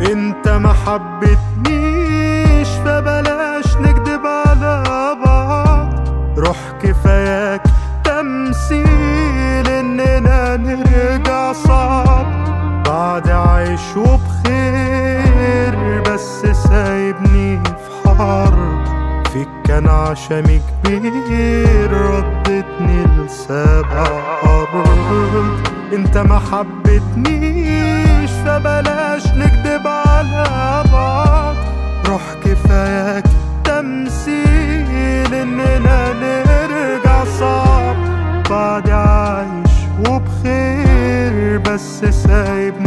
انت ما حبتنيش فبلاش نكدب على بعض. روح كفاياك تمثيل اننا نرجع صعب. بعد عايش وبخير بس سايبني في حرب. فيك كان عشمي كبير ردتني لسابع أرض. انت ما حبتنيش فبلاش نكدب على بعض. روح كفاياك تمثيل اننا نرجع صعب. بعد عايش وبخير بس سايبني